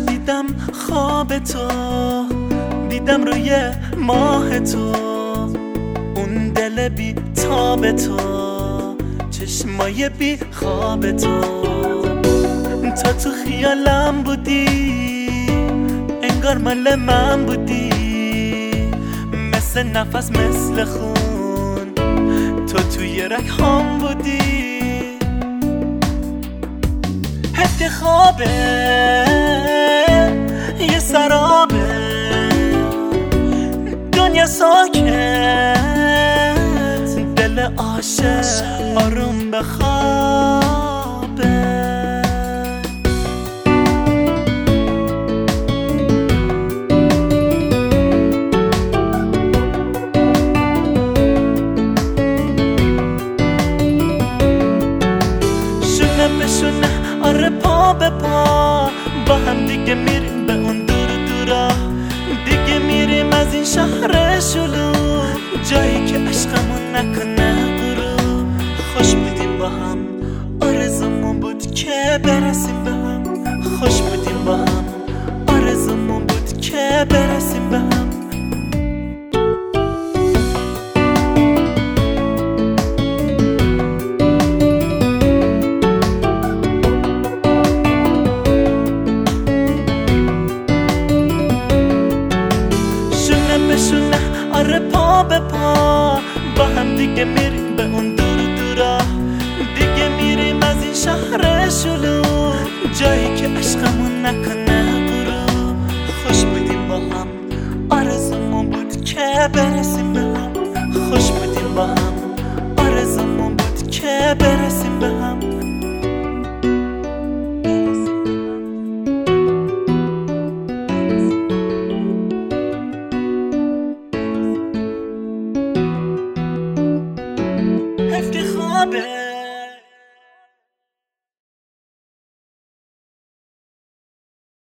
دیدم خواب تو، دیدم روی ماه تو، اون دل بی تاب تو، چشمای بی خواب تو. تا تو خیالم بودی، انگار مال من بودی، مثل نفس مثل خون، تو توی رگ‌هام بودی. حتی خوابه یه سرابه، دنیا ساکت، دل عاشق آروم بخوابه. شونه به شونه، آره پا به پا، با هم دیگه میریم به اون دور دورا، دیگه میریم از این شهر شلوغ، جایی که عشقمون نکنه غروب. خوش بودیم با هم، آرزومون بود که برسیم به هم، خوش بودیم با هم، آرزومون بود که برسیم به هم. شونه آره پا به پا، با هم دیگه میریم به اون دور دورا، دیگه میریم از این شهر شلوغ، جایی که عشقمون نکنه غروب. خوش بودیم با هم، آرزومون بود که برسیم به هم، خوش بودیم با هم، آرزومون بود که برسیم به هم. خوابه